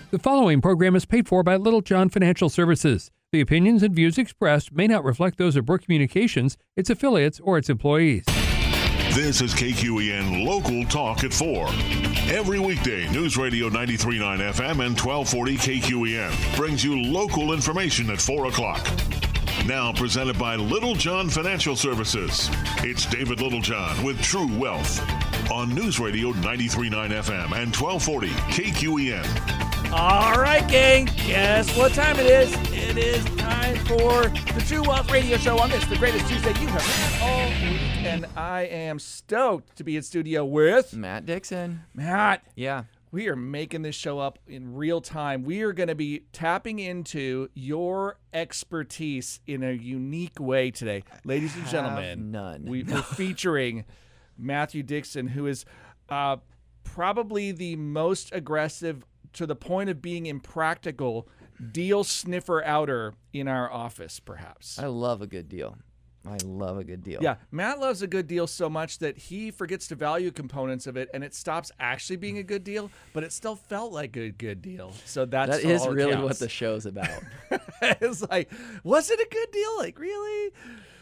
The following program is paid for by Little John Financial Services. The opinions and views expressed may not reflect those of Brook Communications, its affiliates, or its employees. This is KQEN Local Talk at 4. Every weekday, News Radio 93.9 FM and 1240 KQEN brings you local information at 4 o'clock. Now presented by Little John Financial Services. It's David Littlejohn with True Wealth on News Radio 93.9 FM and 1240 KQEN. All right, gang. Guess what time it is? It is time for the True Wealth Radio Show on this, the greatest Tuesday you have had all week. And I am stoked to be in studio with Matt Dixon. Matt. Yeah. We are making this show up in real time. We are going to be tapping into your expertise in a unique way today. Ladies and gentlemen, we're featuring Matthew Dixon, who is probably the most aggressive, to the point of being impractical, deal sniffer outer in our office, perhaps. I love a good deal. Yeah, Matt loves a good deal so much that he forgets to value components of it, and it stops actually being a good deal, but it still felt like a good deal. So that is really what the show's about. It's like, was it a good deal? Like, really?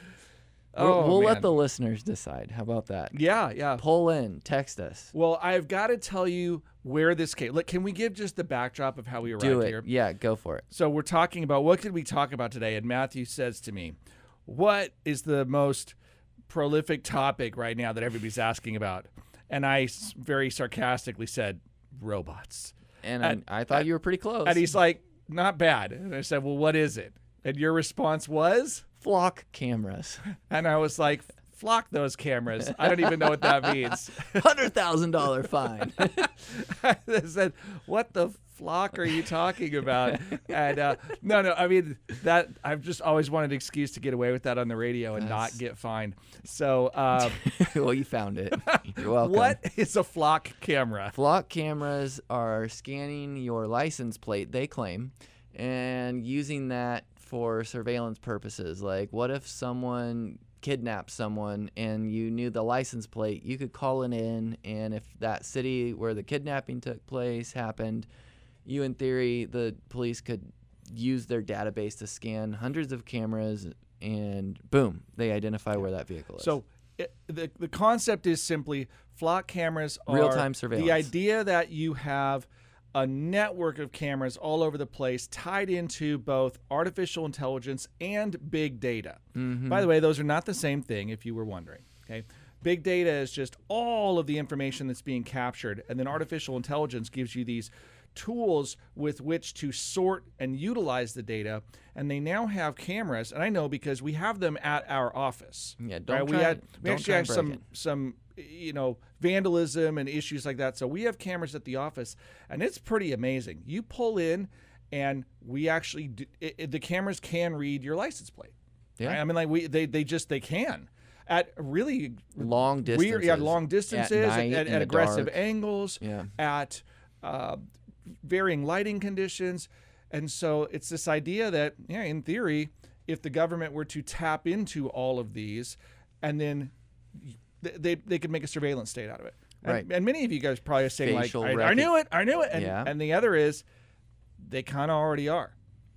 We'll let the listeners decide. How about that? Yeah. Pull in, text us. Well, I've got to tell you where this came. Look, can we give just the backdrop of how we arrived here? Yeah, go for it. So we're talking about, what did we talk about today? And Matthew says to me, what is the most prolific topic right now that everybody's asking about? And I very sarcastically said, robots. And I thought you were pretty close. And he's like, not bad. And I said, well, what is it? And your response was? Flock cameras. And I was like, flock those cameras. I don't even know what that means. $100,000 fine. I said, what the flock are you talking about? And no, I mean, that I've just always wanted an excuse to get away with that on the radio and not get fined. So, well, you found it. You're welcome. What is a flock camera? Flock cameras are scanning your license plate, they claim, and using that for surveillance purposes. Like, what if someone kidnapped someone and you knew the license plate? You could call it in, and if that city where the kidnapping took place happened, you, in theory, the police could use their database to scan hundreds of cameras, and boom, they identify where that vehicle is. So the concept is simply, flock cameras are real-time surveillance. The idea that you have a network of cameras all over the place tied into both artificial intelligence and big data. Mm-hmm. By the way, those are not the same thing, if you were wondering. Okay, big data is just all of the information that's being captured, and then artificial intelligence gives you these tools with which to sort and utilize the data. And they now have cameras, and I know because we have them at our office. Yeah, we actually have some vandalism and issues like that. So we have cameras at the office, and it's pretty amazing. You pull in, and we actually the cameras can read your license plate. Yeah, right? I mean, like they can at really long distances. Long distances, at aggressive dark angles, at varying lighting conditions. And so it's this idea that, in theory, if the government were to tap into all of these, and then they could make a surveillance state out of it. Right. And many of you guys probably are saying, Facial I knew it. And the other is, they kind of already are.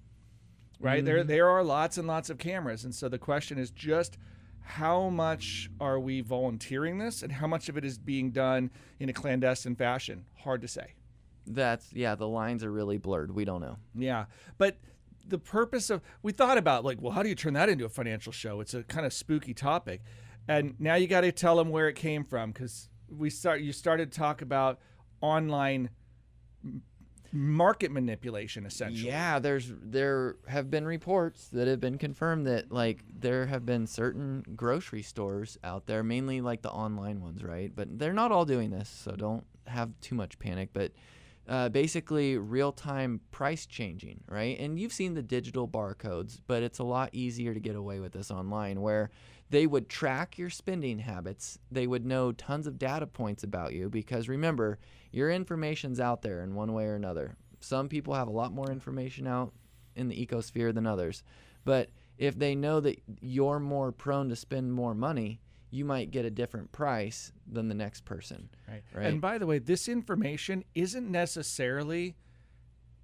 Right? Mm-hmm. There are lots and lots of cameras. And so the question is just, how much are we volunteering this, and how much of it is being done in a clandestine fashion? Hard to say. The lines are really blurred. We don't know. Yeah. But the purpose of, we thought about, like, well, how do you turn that into a financial show? It's a kind of spooky topic. And now you got to tell them where it came from, because you started to talk about online market manipulation, essentially. Yeah, there have been reports that have been confirmed that, like, there have been certain grocery stores out there, mainly like the online ones, right? But they're not all doing this, so don't have too much panic. But basically real-time price changing, right? And you've seen the digital barcodes, but it's a lot easier to get away with this online, where they would track your spending habits. They would know tons of data points about you, because remember, your information's out there in one way or another. Some people have a lot more information out in the ecosphere than others. But if they know that you're more prone to spend more money, you might get a different price than the next person. Right. And by the way, this information isn't necessarily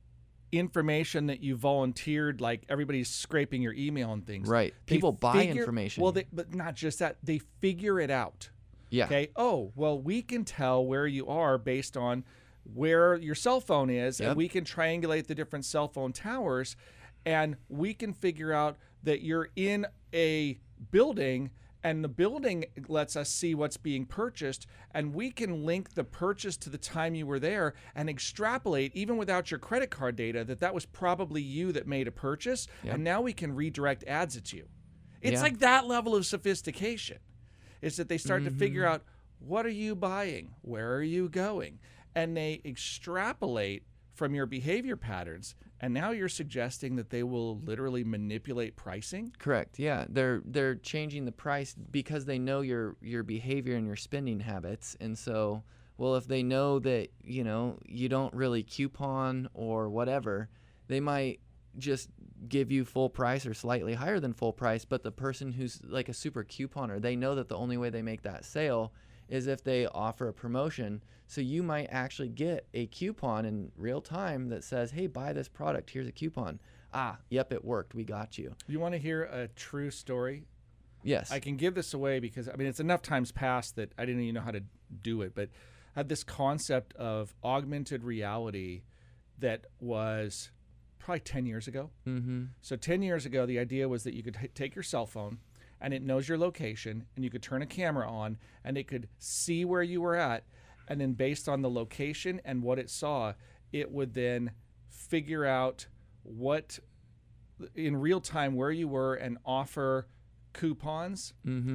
information that you volunteered, like everybody's scraping your email and things. Right. They People buy figure- information. Well, but not just that. They figure it out. Yeah. Okay. Oh, well, we can tell where you are based on where your cell phone is, Yep. and we can triangulate the different cell phone towers, and we can figure out that you're in a building, and the building lets us see what's being purchased, and we can link the purchase to the time you were there and extrapolate, even without your credit card data, that was probably you that made a purchase, Yep. and now we can redirect ads at you. It's Yeah. like that level of sophistication. Is that they start to figure out, what are you buying? Where are you going? And they extrapolate from your behavior patterns. And now you're suggesting that they will literally manipulate pricing? Correct. Yeah, they're changing the price because they know your behavior and your spending habits, and so, well, if they know that you don't really coupon or whatever, they might just give you full price or slightly higher than full price. But the person who's like a super couponer, they know that the only way they make that sale is if they offer a promotion. So you might actually get a coupon in real time that says, hey, buy this product, here's a coupon. Ah, yep, it worked, we got you. You want to hear a true story? Yes. I can give this away because, it's enough times past that I didn't even know how to do it, but I had this concept of augmented reality that was probably 10 years ago. Mm-hmm. So 10 years ago, the idea was that you could take your cell phone and it knows your location, and you could turn a camera on and it could see where you were at, and then based on the location and what it saw, it would then figure out what in real time where you were and offer coupons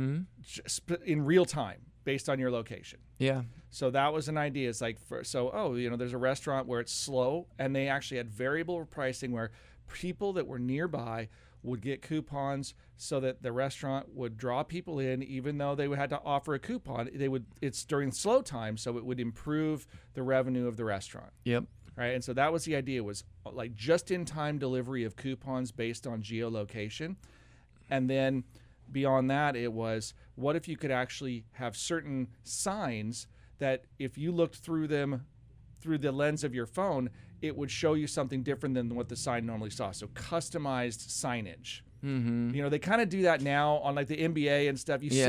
just in real time based on your location. Yeah. So that was an idea. It's like, there's a restaurant where it's slow, and they actually had variable pricing where people that were nearby would get coupons so that the restaurant would draw people in, even though they had to offer a coupon. It's during slow time, so it would improve the revenue of the restaurant. Yep. Right. And so that was the idea, was like just-in-time delivery of coupons based on geolocation. And then beyond that, it was, what if you could actually have certain signs that if you looked through them through the lens of your phone, it would show you something different than what the sign normally saw. So customized signage. Mm-hmm. They kind of do that now on like the NBA and stuff. You see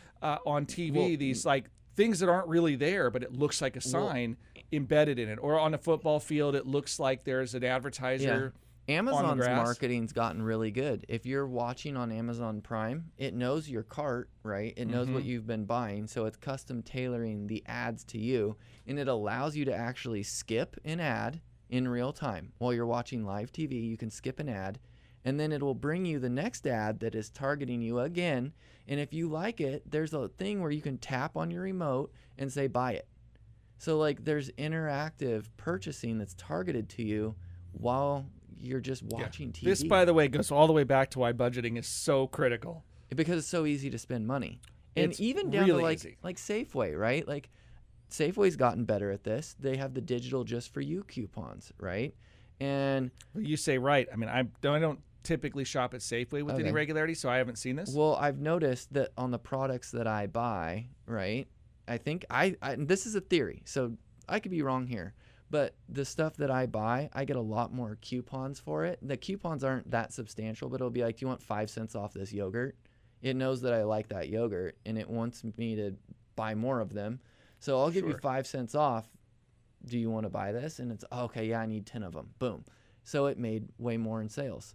on TV these like things that aren't really there, but it looks like a sign embedded in it. Or on a football field, it looks like there's an advertiser. Amazon's grass. marketing's gotten really good. If you're watching on Amazon Prime, it knows your cart, right? It knows what you've been buying, so it's custom tailoring the ads to you, and it allows you to actually skip an ad in real time. While you're watching live TV, you can skip an ad, and then it will bring you the next ad that is targeting you again, and if you like it, there's a thing where you can tap on your remote and say, buy it. So, like, there's interactive purchasing that's targeted to you while you're just watching TV. This, by the way, goes all the way back to why budgeting is so critical. Because it's so easy to spend money. And It's even down really to easy. like Safeway, right? Like Safeway's gotten better at this. They have the digital just for you coupons, right? And You say right. I don't typically shop at Safeway with any Okay. regularity, so I haven't seen this. well, I've noticed that on the products that I buy, right? I think I this is a theory, so I could be wrong here. But the stuff that I buy, I get a lot more coupons for it. The coupons aren't that substantial, but it'll be like, do you want 5 cents off this yogurt? It knows that I like that yogurt, and it wants me to buy more of them. So I'll give you Sure. 5 cents off. Do you want to buy this? And it's, okay, yeah, I need 10 of them. Boom. So it made way more in sales.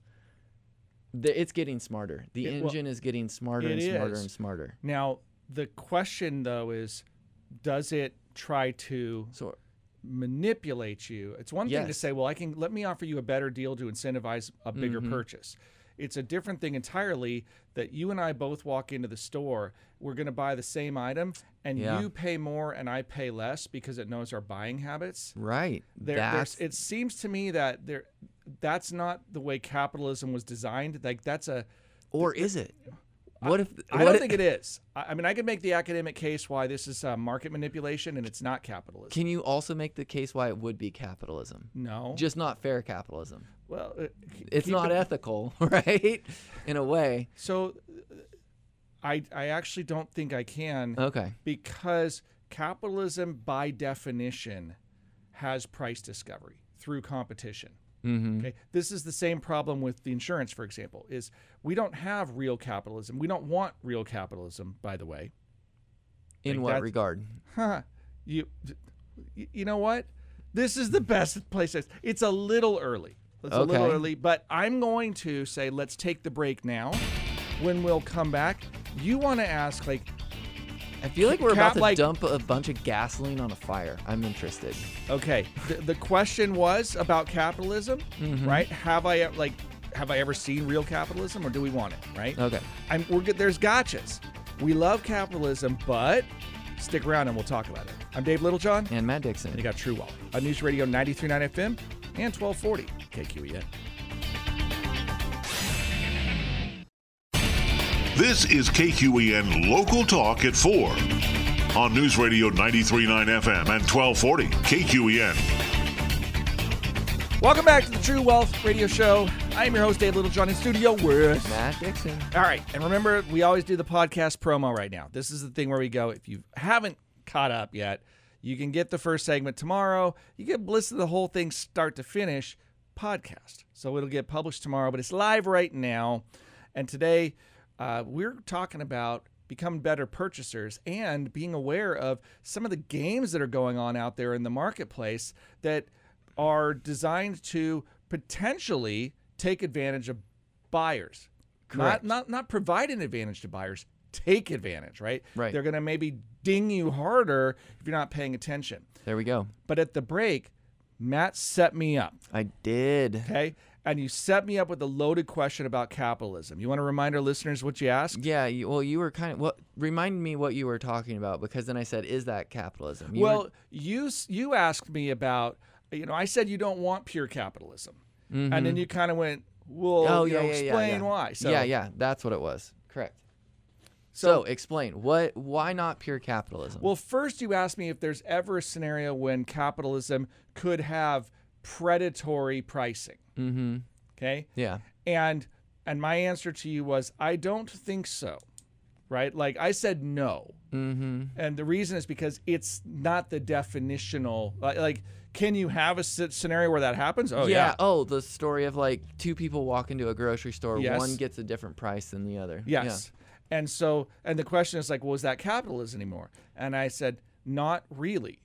It's getting smarter. The engine is getting smarter and smarter is. and smarter. Now, the question, though, is does it try to So manipulate you? It's one thing to Yes. say, well, let me offer you a better deal to incentivize a bigger purchase. It's a different thing entirely that you and I both walk into the store, we're going to buy the same item, and Yeah. you pay more and I pay less because it knows our buying habits. right. It seems to me that that's not the way capitalism was designed. Like Or is it? What if I don't think it is. I could make the academic case why this is market manipulation and it's not capitalism. Can you also make the case why it would be capitalism? No. Just not fair capitalism. Well, It's not ethical, right? In a way. So I actually don't think I can Okay. because capitalism by definition has price discovery through competition. Okay, this is the same problem with the insurance, for example, is we don't have real capitalism. We don't want real capitalism, by the way. In what regard? You know what? This is the best place. It's a little early. It's a little early, but I'm going to say let's take the break now. When we'll come back, you want to ask, like, I feel like we're about to dump a bunch of gasoline on a fire. I'm interested. Okay. The question was about capitalism, right? Have I ever seen real capitalism, or do we want it, right? Okay. There's gotchas. We love capitalism, but stick around and we'll talk about it. I'm Dave Littlejohn. And Matt Dixon. And you got True Wealth on News Radio 93.9 FM and 1240 KQEN. This is KQEN Local Talk at 4 on News Radio 93.9 FM and 1240 KQEN. Welcome back to the True Wealth Radio Show. I am your host, Dave Littlejohn, in studio with Matt Dixon. All right, and remember, we always do the podcast promo right now. This is the thing where we go, if you haven't caught up yet, you can get the first segment tomorrow. You get listen to the whole thing start to finish podcast. So it'll get published tomorrow, but it's live right now. And today, we're talking about becoming better purchasers and being aware of some of the games that are going on out there in the marketplace that are designed to potentially take advantage of buyers. Correct. Not provide an advantage to buyers, take advantage, right? Right. They're going to maybe ding you harder if you're not paying attention. There we go. But at the break, Matt set me up. I did. Okay? And you set me up with a loaded question about capitalism. You want to remind our listeners what you asked? Yeah, you were kind of remind me what you were talking about, because then I said, "Is that capitalism?" You asked me about, I said you don't want pure capitalism, and then you kind of went, "Well, explain why." So yeah, that's what it was. Correct. So explain why not pure capitalism? Well, first you asked me if there's ever a scenario when capitalism could have predatory pricing. Mm-hmm. Okay. Yeah. And my answer to you was, I don't think so. Right? Like I said, no. Mm-hmm. And the reason is because it's not the definitional. Like, can you have a scenario where that happens? Oh yeah. Oh, the story of like two people walk into a grocery store. Yes. One gets a different price than the other. Yes. Yeah. And the question is like, well, is that capitalism anymore? And I said, not really.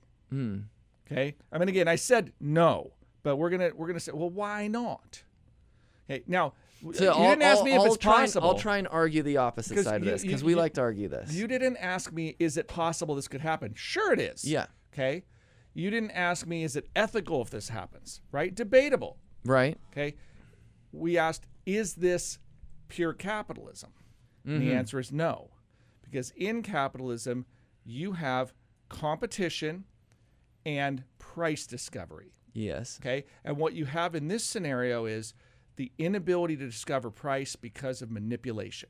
Okay. I mean, again, I said no. But we're gonna say, well, why not? Okay, now you didn't ask me if it's possible. I'll try and argue the opposite side of this, because we like to argue this. You didn't ask me, is it possible this could happen? Sure it is. Yeah. Okay. You didn't ask me, is it ethical if this happens? Right? Debatable. Right. Okay. We asked, is this pure capitalism? And the answer is no, because in capitalism you have competition and price discovery. Yes. Okay. And what you have in this scenario is the inability to discover price because of manipulation.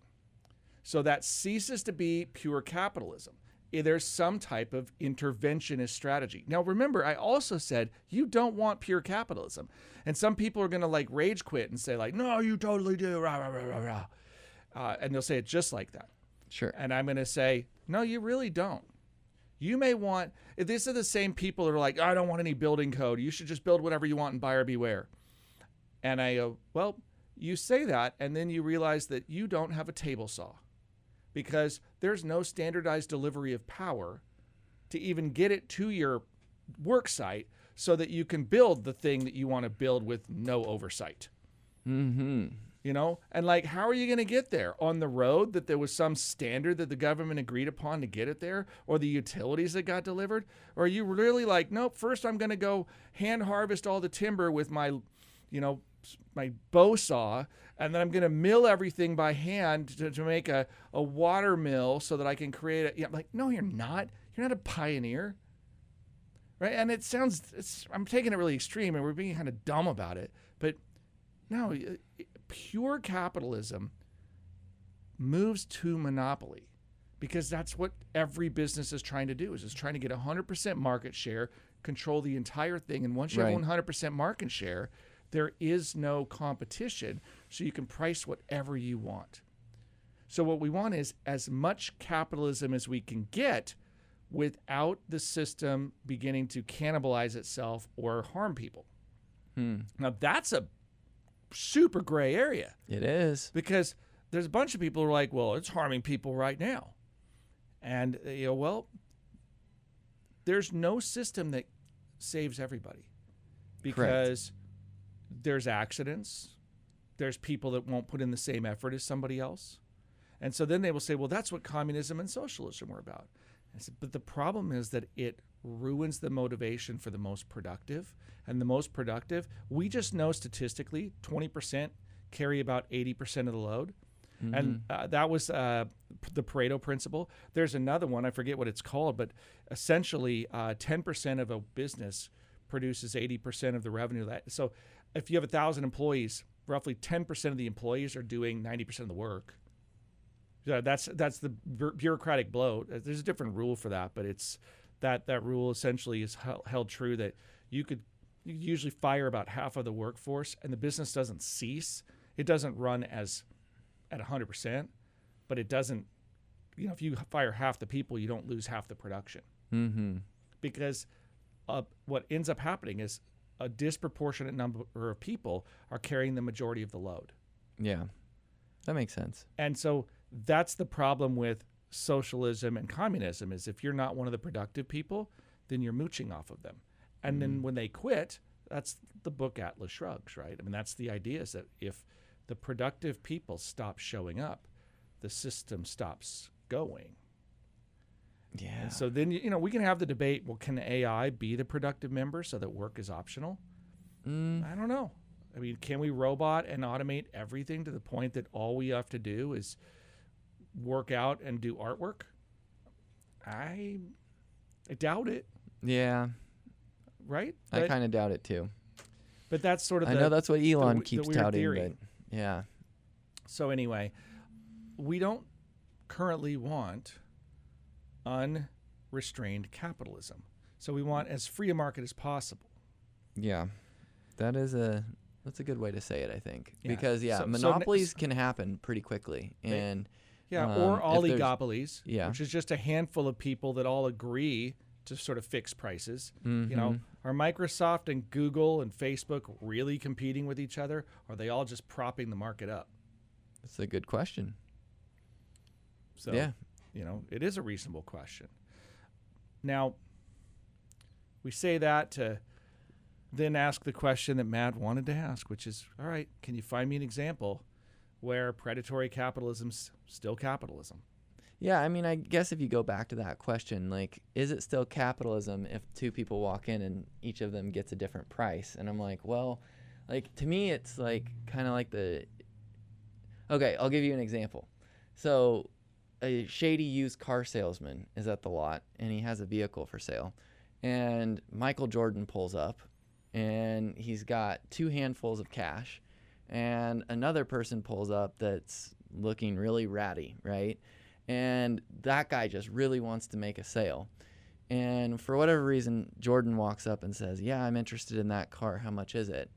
So that ceases to be pure capitalism. There's some type of interventionist strategy. Now, remember, I also said you don't want pure capitalism. And some people are going to like rage quit and say like, no, you totally do. Rah, rah, rah, rah, rah. And they'll say it just like that. Sure. And I'm going to say, no, you really don't. You may want, if these are the same people that are like, I don't want any building code. You should just build whatever you want and buyer beware. And I go, well, you say that, and then you realize that you don't have a table saw because there's no standardized delivery of power to even get it to your work site so that you can build the thing that you want to build with no oversight. Mm-hmm. And like, how are you going to get there? On the road that there was some standard that the government agreed upon to get it there, or the utilities that got delivered? Or are you really like, nope, first I'm going to go hand harvest all the timber with my, my bow saw, and then I'm going to mill everything by hand to make a water mill so that I can create a, I'm like, no, you're not. You're not a pioneer. Right? And I'm taking it really extreme and we're being kind of dumb about it, but no, pure capitalism moves to monopoly because that's what every business is trying to do, is trying to get 100% market share, control the entire thing. And once you have 100% market share, there is no competition, so you can price whatever you want. So what we want is as much capitalism as we can get without the system beginning to cannibalize itself or harm people. Now, that's a super gray area It is. because there's a bunch of people who are like, well, it's harming people right now. And, well, there's no system that saves everybody because there's accidents. There's people that won't put in the same effort as somebody else. And so then they will say, well, that's what communism and socialism were about. I said, but the problem is that it ruins the motivation for the most productive. And the most productive, we just know statistically 20% carry about 80% of the load. And that was the Pareto principle. There's another one, I forget what it's called, but essentially 10% of a business produces 80% of the revenue. So if you have 1,000 employees, roughly 10% of the employees are doing 90% of the work. That's the bureaucratic bloat. There's a different rule for that, but it's that rule essentially is held true that you usually fire about half of the workforce, and the business doesn't cease. It doesn't run at 100%, but it doesn't. If you fire half the people, you don't lose half the production. Because what ends up happening is a disproportionate number of people are carrying the majority of the load. Yeah, that makes sense. And so that's the problem with socialism and communism is if you're not one of the productive people, then you're mooching off of them. And then when they quit, that's the book Atlas Shrugged, right? I mean, that's the idea is that if the productive people stop showing up, the system stops going. Yeah. And so then, we can have the debate, well, can AI be the productive member so that work is optional? I don't know. I mean, can we robot and automate everything to the point that all we have to do is work out and do artwork? I doubt it. Yeah. Right? I kind of doubt it too. But that's sort of I know that's what Elon the keeps weird touting, theory. but yeah. So anyway, we don't currently want unrestrained capitalism. So we want as free a market as possible. Yeah. That's a good way to say it, I think. Yeah. Because monopolies can happen pretty quickly. And or oligopolies, yeah. which is just a handful of people that all agree to sort of fix prices. Are Microsoft and Google and Facebook really competing with each other? Or are they all just propping the market up? That's a good question. So, yeah. It is a reasonable question. Now, we say that to then ask the question that Matt wanted to ask, which is, all right, can you find me an example where predatory capitalism's still capitalism? Yeah, I mean, I guess if you go back to that question, like, is it still capitalism if two people walk in and each of them gets a different price? And I'm like, well, like, to me, it's like kind of like okay, I'll give you an example. So a shady used car salesman is at the lot and he has a vehicle for sale. And Michael Jordan pulls up and he's got 2 handfuls of cash. And another person pulls up that's looking really ratty, right? And that guy just really wants to make a sale. And for whatever reason, Jordan walks up and says, yeah, I'm interested in that car. How much is it?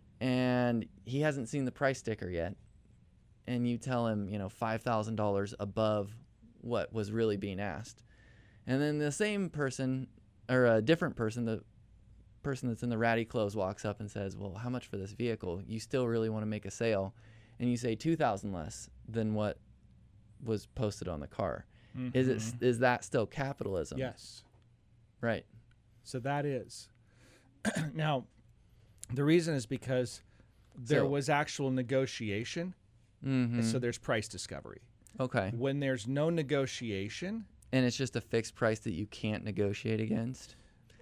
And he hasn't seen the price sticker yet. And you tell him, $5,000 above what was really being asked. And then the same person, or a different person, the person that's in the ratty clothes walks up and says, well, how much for this vehicle? You still really want to make a sale. And you say $2,000 less than what was posted on the car. Is that still capitalism? Yes. Right. So that is. Now, the reason is because there was actual negotiation, so there's price discovery. Okay. When there's no negotiation, and it's just a fixed price that you can't negotiate against.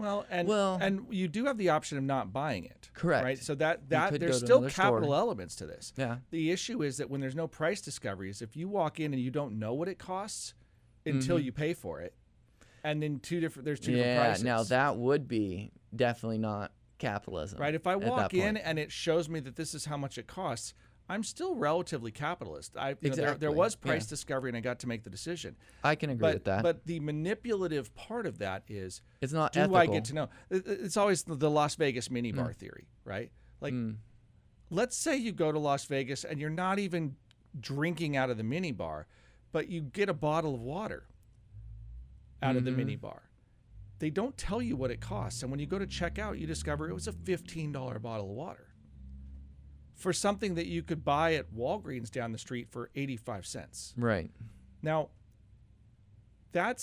And you do have the option of not buying it. Correct. Right. So that could there's go to still another capital store. elements to this. Yeah. The issue is that when there's no price discoveries, if you walk in and you don't know what it costs until you pay for it, and then there's two different prices. Now that would be definitely not capitalism. Right. If I walk in point. and it shows me that this is how much it costs, I'm still relatively capitalist. Exactly. There was price discovery, and I got to make the decision. I can agree with that. But the manipulative part of that is, it's not do ethical. I get to know? It's always the Las Vegas minibar theory, right? Like, let's say you go to Las Vegas and you're not even drinking out of the minibar, but you get a bottle of water out of the minibar. they don't tell you what it costs. And when you go to check out, you discover it was a $15 bottle of water for something that you could buy at Walgreens down the street for 85 cents. Right. Now, that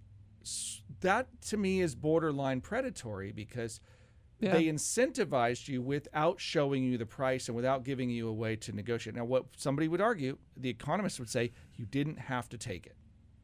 to me is borderline predatory because they incentivized you without showing you the price and without giving you a way to negotiate. Now, what somebody would argue, the economists would say, you didn't have to take it.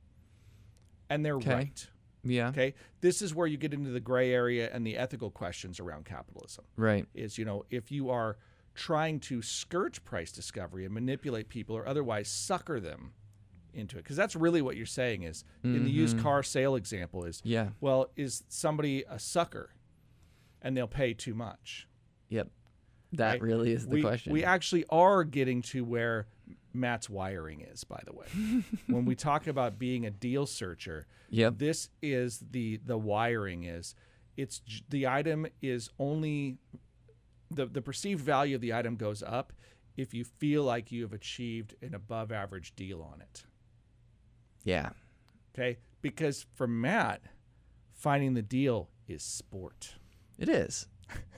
And they're right. Yeah. Okay. This is where you get into the gray area and the ethical questions around capitalism. Right. Is, if you are trying to skirt price discovery and manipulate people or otherwise sucker them into it, because that's really what you're saying is in the used car sale example is, well, is somebody a sucker and they'll pay too much? Yep. That really is the question. We actually are getting to where Matt's wiring is, by the way. When we talk about being a deal searcher, this is the wiring is. It's the item is only the perceived value of the item goes up if you feel like you have achieved an above average deal on it. Yeah. Okay? Because for Matt, finding the deal is sport. It is.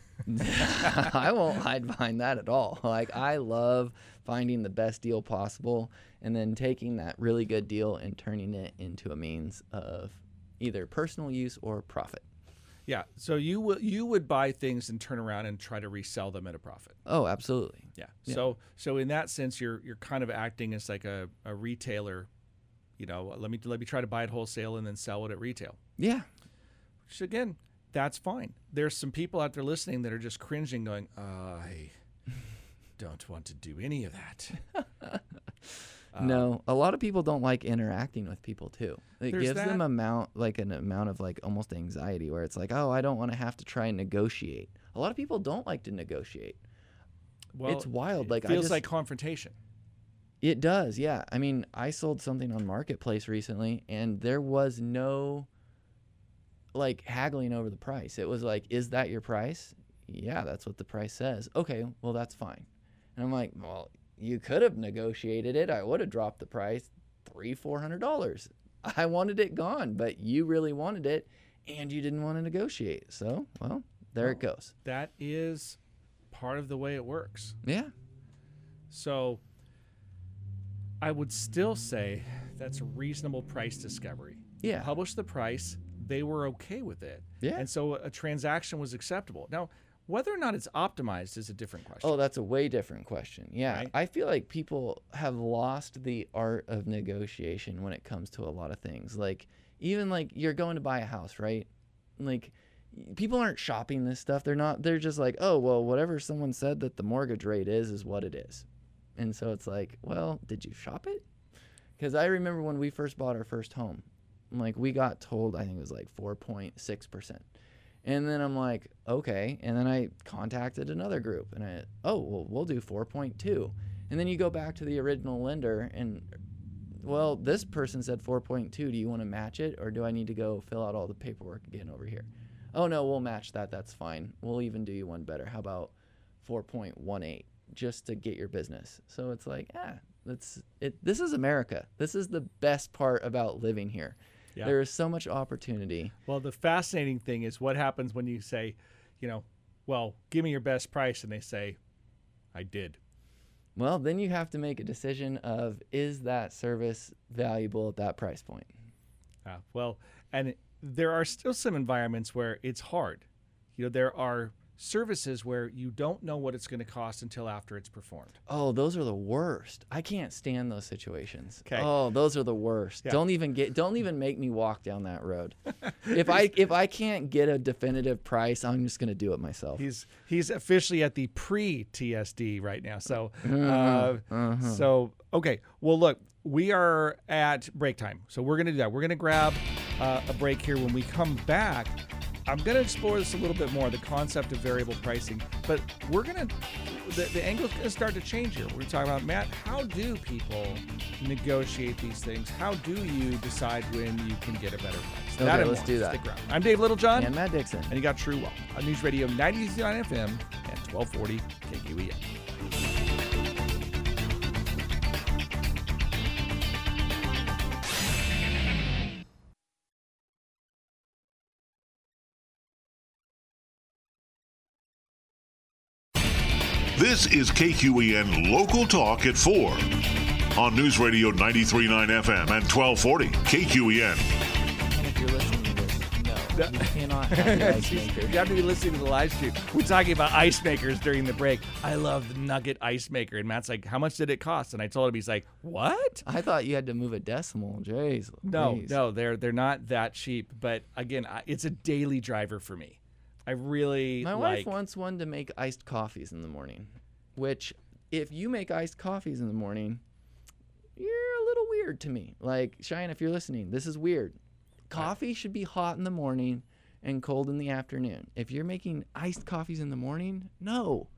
I won't hide behind that at all. Like, I love finding the best deal possible and then taking that really good deal and turning it into a means of either personal use or profit. Yeah. So you would buy things and turn around and try to resell them at a profit. Oh, absolutely. Yeah. So in that sense, you're kind of acting as like a retailer. Let me try to buy it wholesale and then sell it at retail. Yeah. Which again, that's fine. There's some people out there listening that are just cringing, going, I don't want to do any of that. No, a lot of people don't like interacting with people too. It gives them an amount of like almost anxiety where it's like, oh, I don't want to have to try and negotiate. A lot of people don't like to negotiate. Well, it's wild. Like, it feels like confrontation. It does, yeah. I mean, I sold something on Marketplace recently, and there was no like haggling over the price. It was like, is that your price? Yeah, that's what the price says. Okay, well, that's fine. And I'm like, well, you could have negotiated it. I would have dropped the price $300-400. I wanted it gone, but you really wanted it, and you didn't want to negotiate. So, well, there it goes. That is part of the way it works. Yeah. So I would still say that's a reasonable price discovery. Yeah. Publish the price. They were okay with it. Yeah. And so a transaction was acceptable. Now, whether or not it's optimized is a different question. Oh, that's a way different question. Yeah. Right? I feel like people have lost the art of negotiation when it comes to a lot of things. Like, even like you're going to buy a house, right? Like, people aren't shopping this stuff. They're just like, oh, well, whatever someone said that the mortgage rate is what it is. And so it's like, well, did you shop it? Because I remember when we first bought our first home, like, we got told, I think it was like 4.6%. And then I'm like, okay. And then I contacted another group and we'll do 4.2. And then you go back to the original lender and, well, this person said 4.2. Do you want to match it, or do I need to go fill out all the paperwork again over here? Oh, no, we'll match that. That's fine. We'll even do you one better. How about 4.18 just to get your business? So it's like, this is America. This is the best part about living here. Yeah. There is so much opportunity. Well, the fascinating thing is what happens when you say, well, give me your best price, and they say, I did. Well, then you have to make a decision of, is that service valuable at that price point? Well, and there are still some environments where it's hard. There are services where you don't know what it's going to cost until after it's performed. Oh, those are the worst. I can't stand those situations. Okay. Oh, those are the worst. Yeah. Don't even make me walk down that road. If I can't get a definitive price, I'm just going to do it myself. He's officially at the pre-TSD right now. So so okay. Well, look, we are at break time. So we're going to do that. We're going to grab a break here. When we come back, I'm going to explore this a little bit more, the concept of variable pricing, but the angle's going to start to change here. We're going to talk about, Matt, how do people negotiate these things? How do you decide when you can get a better price? Okay, let's do that. Stick around. I'm Dave Littlejohn. And Matt Dixon. And you got True Wealth on News Radio 99 FM and 1240 KQEN. This is KQEN Local Talk at 4 on News Radio 93.9 FM and 1240 KQEN. If you're listening to this, no, you cannot have the ice maker. You have to be listening to the live stream. We're talking about ice makers during the break. I love the Nugget ice maker. And Matt's like, how much did it cost? And I told him, he's like, what? I thought you had to move a decimal. Jeez. No, Louise. no, they're not that cheap. But again, it's a daily driver for me. I really My like. wife wants one to make iced coffees in the morning, which if you make iced coffees in the morning, you're a little weird to me. Like, Cheyenne, if you're listening, this is weird. Coffee should be hot in the morning and cold in the afternoon. If you're making iced coffees in the morning, no.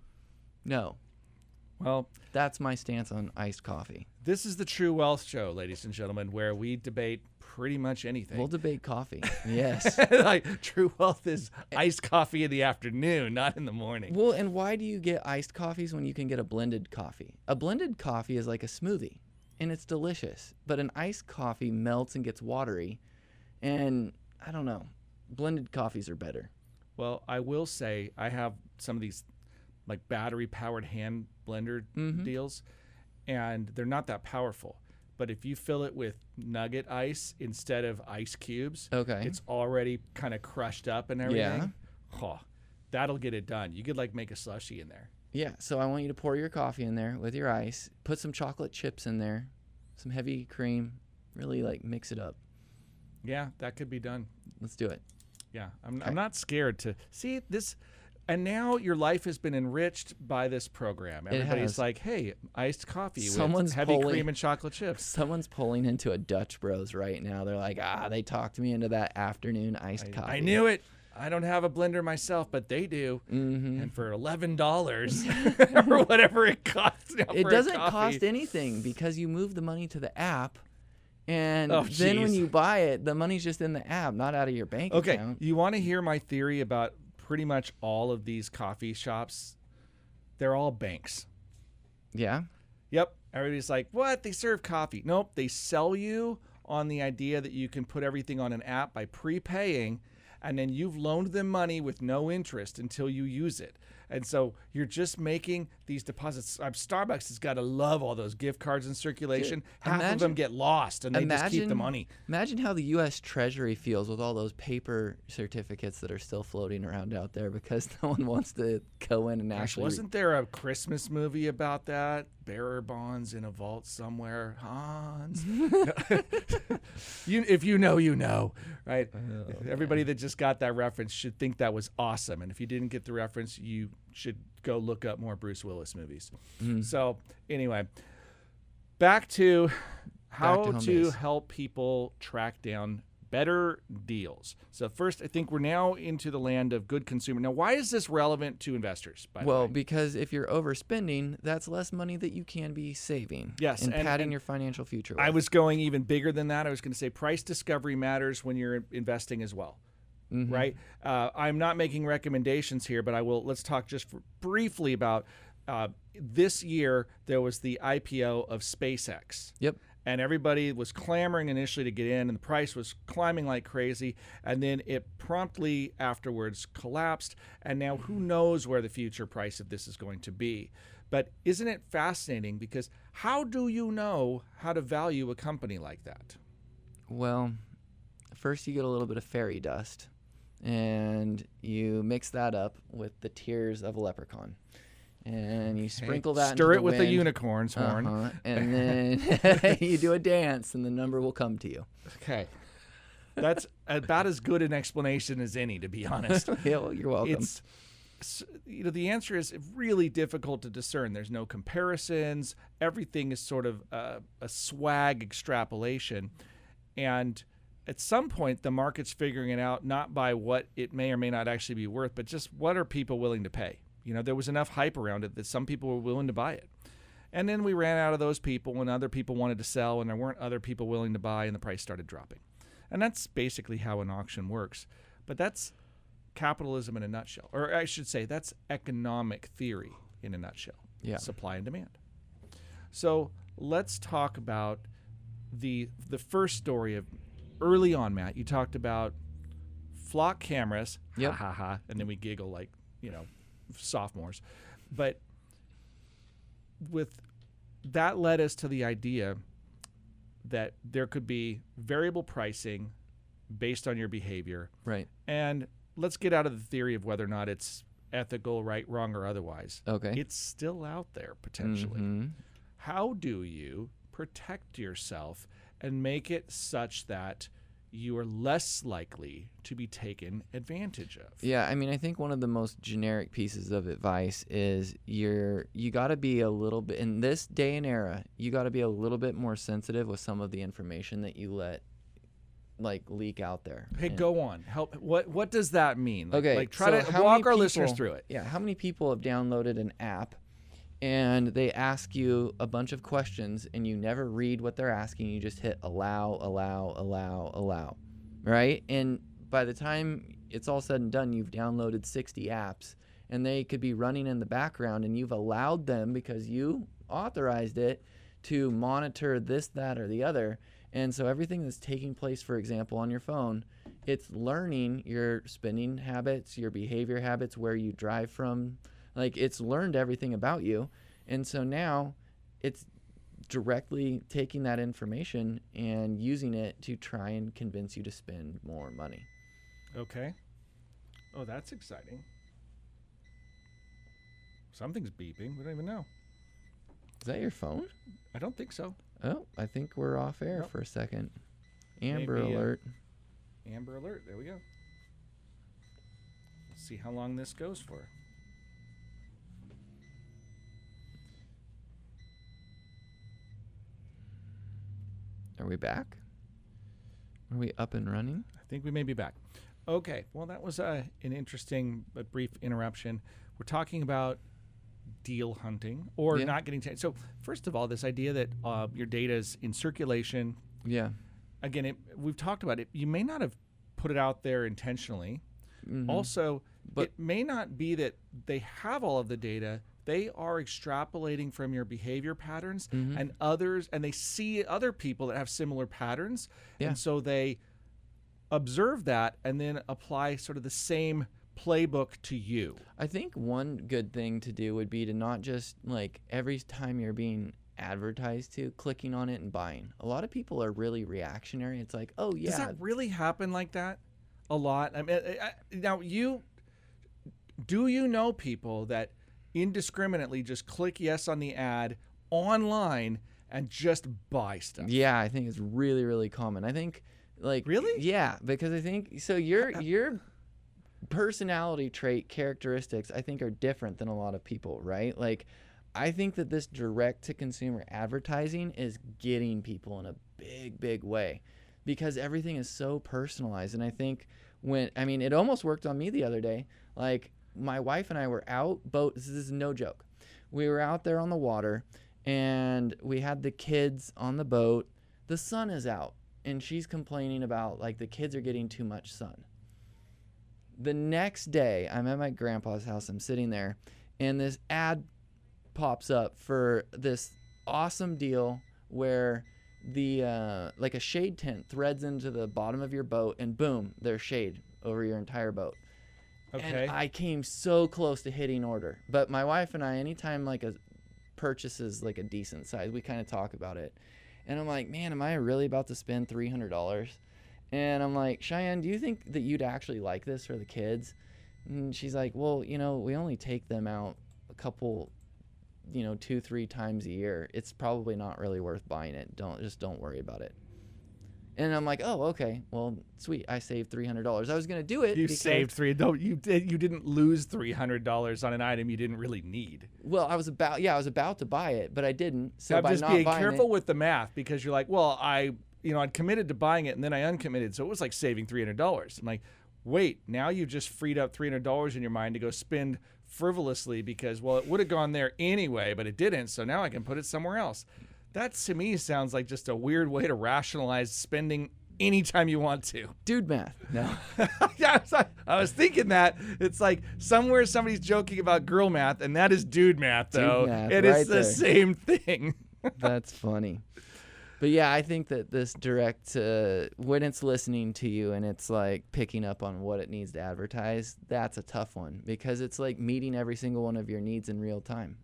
Well, That's my stance on iced coffee. this is the True Wealth Show, ladies and gentlemen, where we debate pretty much anything. We'll debate coffee. Yes. Like, True Wealth is iced coffee in the afternoon, not in the morning. Well, and why do you get iced coffees when you can get a blended coffee? A blended coffee is like a smoothie, and it's delicious. But an iced coffee melts and gets watery, and I don't know. Blended coffees are better. Well, I will say I have some of these like battery-powered hand blender deals, and they're not that powerful. But if you fill it with nugget ice instead of ice cubes, Okay. it's already kind of crushed up and everything. Oh, that'll get it done. You could like make a slushie in there. Yeah, so I want you to pour your coffee in there with your ice, put some chocolate chips in there, some heavy cream, really like mix it up. Yeah, that could be done. Let's do it. Yeah, I'm not scared to see this. And now your life has been enriched by this program. Everybody's has. like, hey, iced coffee Someone's with heavy pulling- cream and chocolate chips. Someone's pulling into a Dutch Bros right now. They're like, they talked me into that afternoon iced coffee. I knew it. I don't have a blender myself, but they do. Mm-hmm. And for $11 or whatever it costs now It for doesn't a coffee. cost anything because you move the money to the app, and Oh, then when jeez. you buy it, the money's just in the app, not out of your bank Okay, account. you want to hear my theory about pretty much all of these coffee shops? They're all banks. Yeah. Yep. Everybody's like, what? They serve coffee. Nope. They sell you on the idea that you can put everything on an app by prepaying, and then you've loaned them money with no interest until you use it. And so you're just making these deposits. Starbucks has got to love all those gift cards in circulation. Dude, Half of them get lost, and they just keep the money. Imagine how the U.S. Treasury feels with all those paper certificates that are still floating around out there because no one wants to go in and Gosh, actually. wasn't there a Christmas movie about that? Bearer bonds in a vault somewhere. Hans. If you know, you know, right? Everybody that just got that reference should think that was awesome. And if you didn't get the reference, you should go look up more Bruce Willis movies. So anyway, back to how home to base. help people track down better deals. So first, I think we're now into the land of good consumer. Now, why is this relevant to investors? By the Well, way? because if you're overspending, that's less money that you can be saving. Yes, and padding and your financial future. I with. was going even bigger than that. I was going to say price discovery matters when you're investing as well, right? I'm not making recommendations here, but I will. Let's talk just briefly about this year. There was the IPO of SpaceX. Yep. And everybody was clamoring initially to get in, and the price was climbing like crazy. And then it promptly afterwards collapsed. And now who knows where the future price of this is going to be. But isn't it fascinating? Because how do you know how to value a company like that? Well, first you get a little bit of fairy dust, and you mix that up with the tears of a leprechaun. And you sprinkle that Stir into it the with a wind. unicorn's horn. And then you do a dance, and the number will come to you. Okay. That's about as good an explanation as any, to be honest. Yeah, well, you're welcome. It's the answer is really difficult to discern. There's no comparisons. Everything is sort of a swag extrapolation. And at some point, the market's figuring it out not by what it may or may not actually be worth, but just what are people willing to pay. There was enough hype around it that some people were willing to buy it. And then we ran out of those people when other people wanted to sell and there weren't other people willing to buy and the price started dropping. And that's basically how an auction works. But that's capitalism in a nutshell. Or I should say that's economic theory in a nutshell. Yeah. Supply and demand. So let's talk about the first story of early on, Matt. You talked about flock cameras. Yep. Ha ha ha. And then we giggle like, sophomores. But that led us to the idea that there could be variable pricing based on your behavior. Right. And let's get out of the theory of whether or not it's ethical, right, wrong, or otherwise. Okay. It's still out there potentially. Mm-hmm. How do you protect yourself and make it such that you are less likely to be taken advantage of? Yeah, I mean, I think one of the most generic pieces of advice is you got to be a little bit, in this day and era, you got to be a little bit more sensitive with some of the information that you let leak out there. Hey, go on. Help. What does that mean? Okay, Try so to how walk many our listeners people- through it. Yeah, how many people have downloaded an app and they ask you a bunch of questions and you never read what they're asking, you just hit allow, right? And by the time it's all said and done, you've downloaded 60 apps and they could be running in the background and you've allowed them, because you authorized it, to monitor this, that, or the other. And so everything that's taking place, for example, on your phone, it's learning your spending habits, your behavior habits, where you drive from. It's learned everything about you. And so now it's directly taking that information and using it to try and convince you to spend more money. Okay. Oh, that's exciting. Something's beeping. We don't even know. Is that your phone? I don't think so. Oh, I think we're off air Nope. for a second. Amber Maybe, alert. Amber alert. There we go. Let's see how long this goes for. Are we back? Are we up and running? I think we may be back. Okay. Well, that was an interesting but brief interruption. We're talking about deal hunting or Yeah. not getting taken. So, first of all, this idea that your data is in circulation. Yeah. Again, we've talked about it. You may not have put it out there intentionally. Mhm. Also, But- it may not be that they have all of the data. They are extrapolating from your behavior patterns Mhm. and others, and they see other people that have similar patterns. Yeah. And so they observe that and then apply sort of the same playbook to you. I think one good thing to do would be to not just every time you're being advertised to, clicking on it and buying. A lot of people are really reactionary. It's like, oh yeah, Does that really happen like that a lot? I mean, now do you know people that indiscriminately just click yes on the ad online and just buy stuff? yeah, I think it's really, really common. I think Really? Yeah, because I think so. Your personality trait characteristics, I think, are different than a lot of people, right? I think that this direct to consumer advertising is getting people in a big, big way, because everything is so personalized. And I think it almost worked on me the other day. My wife and I were out this is no joke. We were out there on the water and we had the kids on the boat. The sun is out and she's complaining about the kids are getting too much sun. The next day, I'm at my grandpa's house. I'm sitting there, and this ad pops up for this awesome deal where the a shade tent threads into the bottom of your boat, and boom, there's shade over your entire boat. Okay. And I came so close to hitting order, but my wife and I, anytime a purchase is a decent size, we kind of talk about it, and I'm like, man, am I really about to spend $300? And I'm like, Cheyenne, do you think that you'd actually like this for the kids? And she's like, well, we only take them out a couple, 2-3 times a year. It's probably not really worth buying it. Don't worry about it. And I'm like, oh, okay. Well, sweet. I saved $300. I was going to do it. You because- saved you didn't lose $300 on an item you didn't really need. Well, I was about to buy it, but I didn't. So Now, by just not be buying careful it, with the math, because you're like, well, I'd committed to buying it and then I uncommitted, so it was like saving $300. I'm like, wait, now you've just freed up $300 in your mind to go spend frivolously because, well, it would have gone there anyway, but it didn't, so now I can put it somewhere else. That to me sounds like just a weird way to rationalize spending anytime you want to. dude math. No. Yeah, I was thinking that. It's like somewhere somebody's joking about girl math, and that is dude math, though. math, It is right the there. same thing. That's funny. But yeah, I think that this direct, when it's listening to you and it's picking up on what it needs to advertise, that's a tough one, because it's meeting every single one of your needs in real time.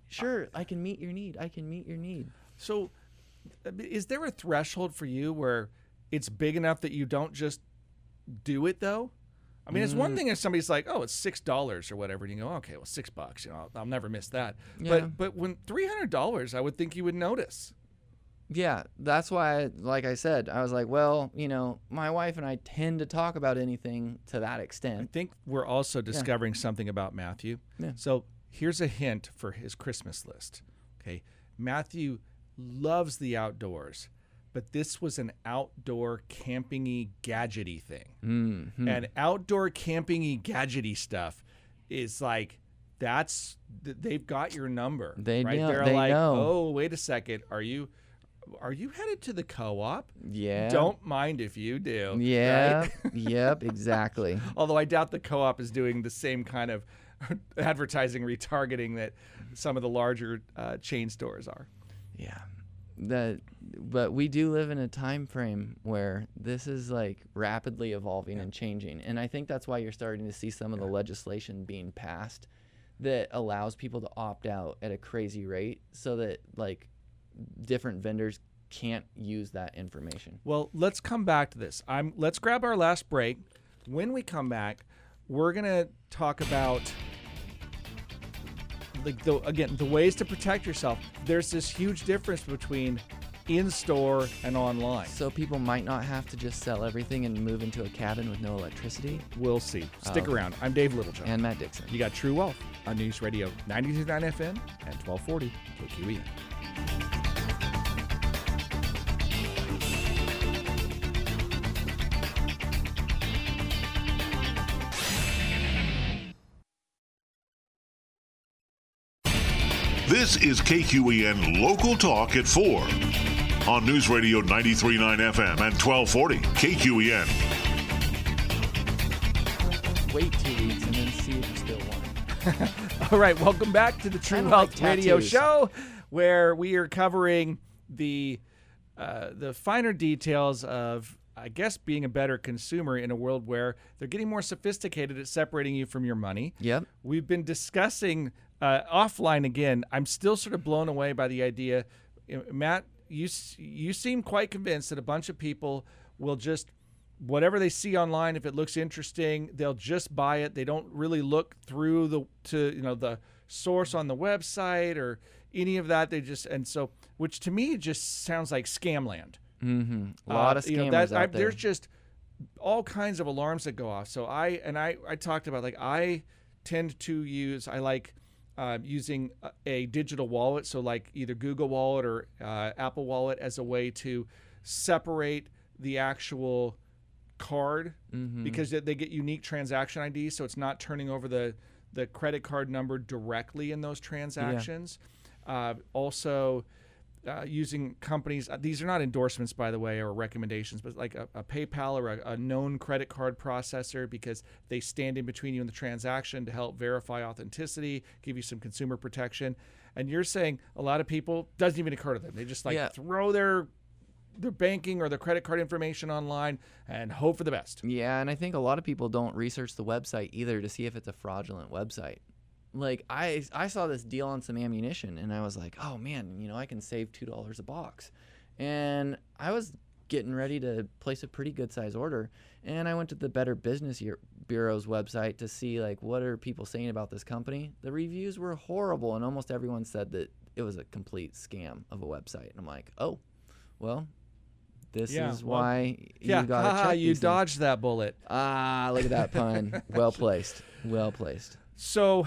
sure, I can meet your need. I can meet your need. So is there a threshold for you where it's big enough that you don't just do it though? I mean, it's one thing if somebody's like, "Oh, it's $6 or whatever," and you go, "Okay, well, $6, you know, I'll never miss that." Yeah. But when $300, I would think you would notice. Yeah, that's why, like I said, I was like, well, you know, my wife and I tend to talk about anything to that I extent. think we're also discovering something about Matthew. Yeah. So here's a hint for his Christmas list. Okay, Matthew loves the outdoors, but this was an outdoor camping-y, gadgety thing. Mm-hmm. And outdoor camping-y, gadgety stuff is like, they've got your number. They right? know- They're they like, know. oh, wait a second, are you headed to the co-op? Yeah. Don't mind if you do. Yeah. right? Yep, exactly. Although I doubt the co-op is doing the same kind of advertising retargeting that some of the larger chain stores are. Yeah. But we do live in a time frame where this is like rapidly evolving and changing. And I think that's why you're starting to see some of the legislation being passed that allows people to opt out at a crazy rate so that like different vendors can't use that information. Well, let's come back to this. Let's grab our last break. When we come back, we're gonna talk about the ways to protect yourself. There's this huge difference between in-store and online. So people might not have to just sell everything and move into a cabin with no electricity. We'll see. Stick around. I'm Dave Littlejohn. And Matt Dixon. You got True Wealth on News Radio 92.9 FM and 1240 KQEN. This is KQEN Local Talk at 4 on News Radio 93.9 FM and 1240 KQEN. Wait 2 weeks and then see if you still want it. All right, welcome back to the True Kinda Wealth like Radio tattoos. Show, where we are covering the finer details of, I guess, being a better consumer in a world where they're getting more sophisticated at separating you from your money. Yep. We've been discussing offline again. I'm still sort of blown away by the idea. Matt, you seem quite convinced that a bunch of people will just, whatever they see online, if it looks interesting, they'll just buy it. They don't really look through the source on the website or any of that. They just, and so, which to me just sounds like scamland. Mm-hmm. A lot of scammers out there. There's just all kinds of alarms that go off. So I talked about, like, I tend to use, I like using a digital wallet, so like either Google Wallet or Apple Wallet, as a way to separate the actual card, because they get unique transaction IDs, so it's not turning over the credit card number directly in those transactions. Also, using companies, these are not endorsements, by the way, or recommendations, but like a PayPal or a known credit card processor, because they stand in between you and the transaction to help verify authenticity, give you some consumer protection. And you're saying a lot of people, doesn't even occur to them. They just throw their banking or their credit card information online and hope for the best. Yeah, and I think a lot of people don't research the website either to see if it's a fraudulent website. Like, I saw this deal on some ammunition, and I was like, oh, man, you know, I can save $2 a box. And I was getting ready to place a pretty good-size order, and I went to the Better Business Bureau's website to see, like, what are people saying about this company. The reviews were horrible, and almost everyone said that it was a complete scam of a website. And I'm like, oh, well, this is why you got to check you these dodged things. that bullet. Ah, look at that pun. Well placed. Well placed. So,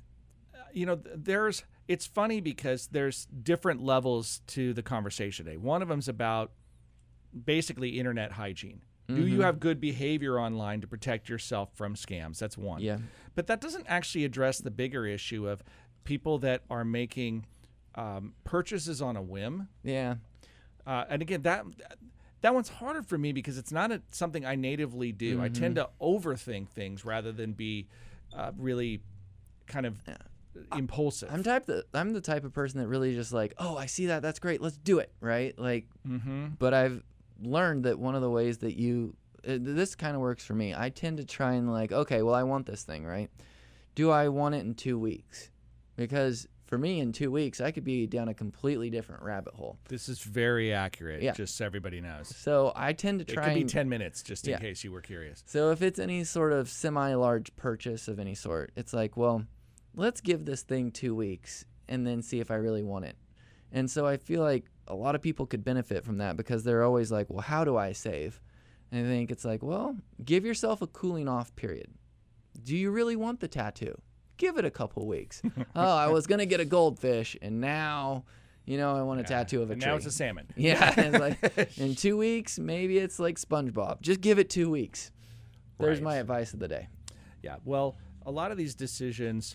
you know, it's funny because there's different levels to the conversation today. One of them's about basically internet hygiene. Do you have good behavior online to protect yourself from scams? That's one. Yeah. But that doesn't actually address the bigger issue of people that are making purchases on a whim. Yeah. And again, that one's harder for me because it's not something I natively do. I tend to overthink things rather than be really kind of impulsive. I'm the type of person that really just like, oh, I see that, that's great, let's do it, right? Like, but I've learned that one of the ways that this kind of works for me. I tend to try and like, okay, well, I want this thing, right? Do I want it in 2 weeks? Because for me, in 2 weeks, I could be down a completely different rabbit hole. This is very accurate, Yeah. just so everybody knows. So I tend to It try could be and 10 minutes, just in Yeah. case you were curious. So if it's any sort of semi-large purchase of any sort, it's like, well, let's give this thing 2 weeks and then see if I really want it. And so I feel like a lot of people could benefit from that because they're always like, well, how do I save? And I think it's like, well, give yourself a cooling off period. Do you really want the tattoo? Give it a couple weeks. Oh, I was going to get a goldfish, and now, I want a tattoo of a And tree. now it's a salmon. Yeah, it's like in 2 weeks, maybe it's like SpongeBob. Just give it 2 weeks. There's Right. my advice of the day. Yeah, well, a lot of these decisions,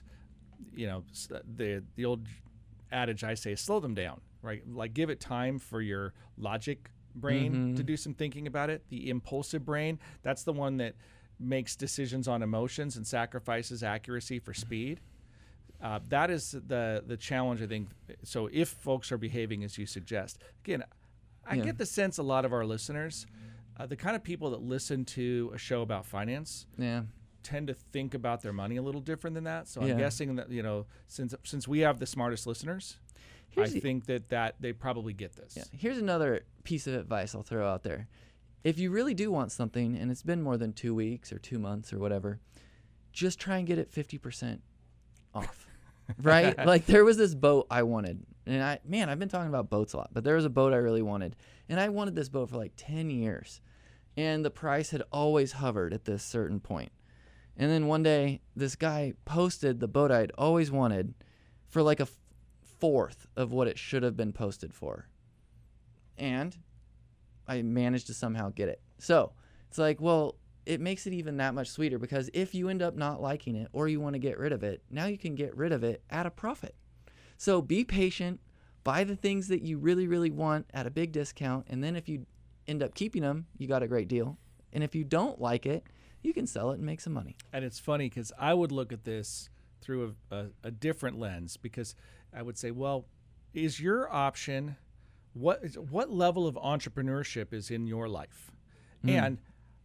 the old adage I say, slow them down, right? Like give it time for your logic brain to do some thinking about it. The impulsive brain, that's the one that makes decisions on emotions and sacrifices accuracy for speed. That is the challenge, I think. So if folks are behaving as you suggest, again, I get the sense a lot of our listeners, the kind of people that listen to a show about finance, Yeah. tend to think about their money a little different than that. So Yeah. I'm guessing that since we have the smartest listeners, I think that they probably get this. Yeah. Here's another piece of advice I'll throw out there. If you really do want something and it's been more than 2 weeks or 2 months or whatever, just try and get it 50% off. Right? Like there was this boat I wanted. And I've been talking about boats a lot, but there was a boat I really wanted. And I wanted this boat for like 10 years. And the price had always hovered at this certain point. And then one day, this guy posted the boat I'd always wanted for like a fourth of what it should have been posted for. And I managed to somehow get it. So it's like, well, it makes it even that much sweeter because if you end up not liking it or you want to get rid of it, now you can get rid of it at a profit. So be patient, buy the things that you really, really want at a big discount. And then if you end up keeping them, you got a great deal. And if you don't like it, you can sell it and make some money. And it's funny because I would look at this through a different lens because I would say, well, is your option, what level of entrepreneurship is in your life? And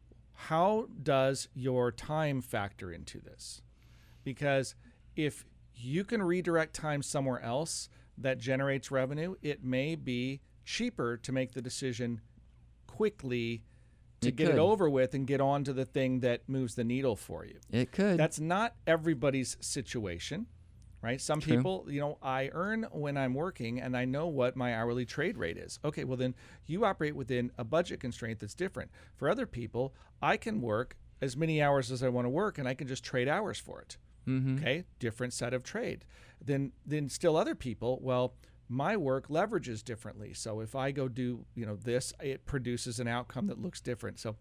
how does your time factor into this? Because if you can redirect time somewhere else that generates revenue, it may be cheaper to make the decision quickly to get it over with and get on to the thing that moves the needle for you. It could. That's not everybody's situation, right? Some True. people, I earn when I'm working and I know what my hourly trade rate is. Okay, well then you operate within a budget constraint that's different. For other people, I can work as many hours as I want to work and I can just trade hours for it. Okay, different set of trade. Then still other people, well, my work leverages differently. So if I go do, this, it produces an outcome that looks different. So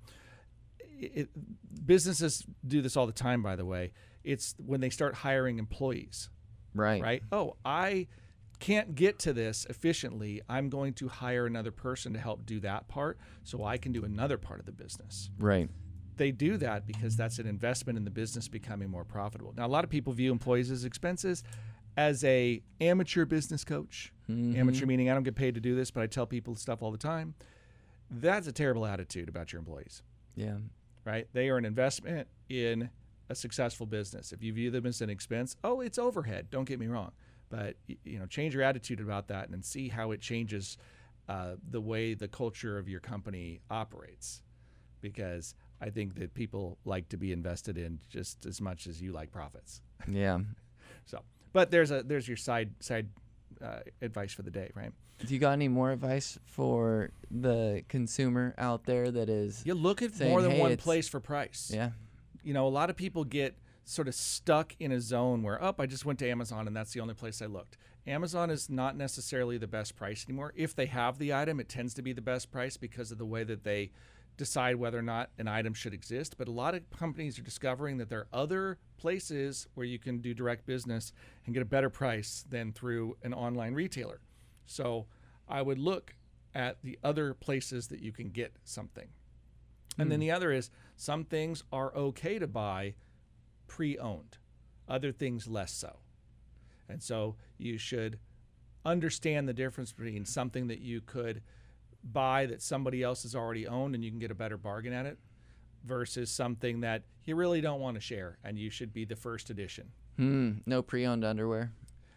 businesses do this all the time, by the way. It's when they start hiring employees, right? Oh, I can't get to this efficiently. I'm going to hire another person to help do that part so I can do another part of the business. Right. They do that because that's an investment in the business becoming more profitable. Now, a lot of people view employees as expenses. As a amateur business coach, amateur meaning I don't get paid to do this, but I tell people stuff all the time. That's a terrible attitude about your employees. Yeah. Right? They are an investment in a successful business. If you view them as an expense, it's overhead. Don't get me wrong, but change your attitude about that and see how it changes the way the culture of your company operates. Because I think that people like to be invested in just as much as you like profits. Yeah. So. But there's your side advice for the day, right? Do you got any more advice for the consumer out there that is? You look at saying, more than hey, one it's- place for price. Yeah. A lot of people get sort of stuck in a zone where, I just went to Amazon and that's the only place I looked. Amazon is not necessarily the best price anymore. If they have the item, it tends to be the best price because of the way that they decide whether or not an item should exist. But a lot of companies are discovering that there are other places where you can do direct business and get a better price than through an online retailer. So I would look at the other places that you can get something. And then the other is some things are okay to buy pre-owned, other things less so. And so you should understand the difference between something that you could buy that somebody else has already owned and you can get a better bargain at it versus something that you really don't want to share and you should be the first edition. No pre-owned underwear.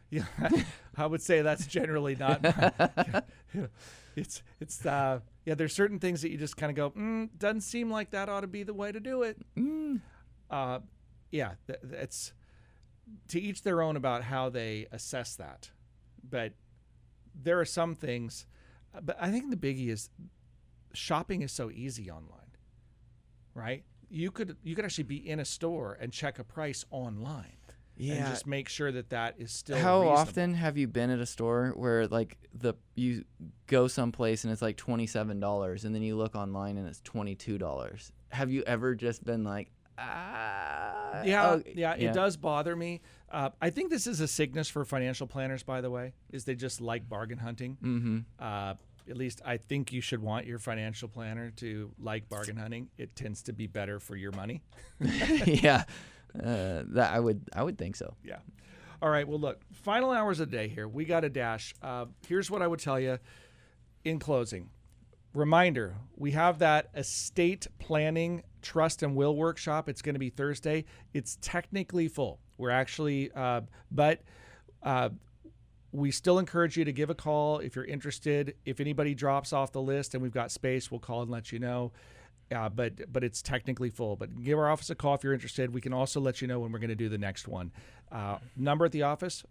Yeah, I would say that's generally not. It's there's certain things that you just kind of go, doesn't seem like that ought to be the way to do it. It's to each their own about how they assess that. But there are some things, but I think the biggie is shopping is so easy online, right? You could actually be in a store and check a price online. Yeah. And just make sure that is still How reasonable. often have you been at a store where like you go someplace and it's like $27 and then you look online and it's $22? Have you ever just been like, it does bother me. I think this is a sickness for financial planners, by the way, is they just like bargain hunting. Mm-hmm. At least I think you should want your financial planner to like bargain hunting. It tends to be better for your money. Yeah. That I would think so. Yeah. All right. Well, look, final hours of the day here. We got a dash. Here's what I would tell you in closing. Reminder, we have that estate planning trust and will workshop. It's going to be Thursday. It's technically full. We're actually, but we still encourage you to give a call if you're interested. If anybody drops off the list and we've got space, we'll call and let you know. But it's technically full. But give our office a call if you're interested. We can also let you know when we're going to do the next one. Number at the office,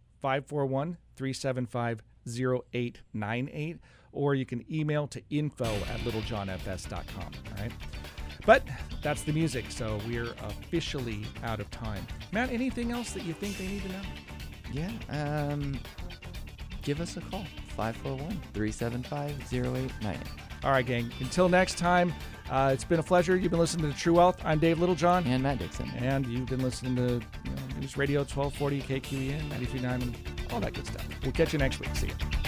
541-375-0898. Or you can email to info@littlejohnfs.com. All right? But that's the music, so we're officially out of time. Matt, anything else that you think they need to know? Yeah. Give us a call, 541-375-0898. All right, gang. Until next time, it's been a pleasure. You've been listening to True Wealth. I'm Dave Littlejohn. And Matt Dixon. And you've been listening to News Radio 1240 KQEN 93.9 and all that good stuff. We'll catch you next week. See you.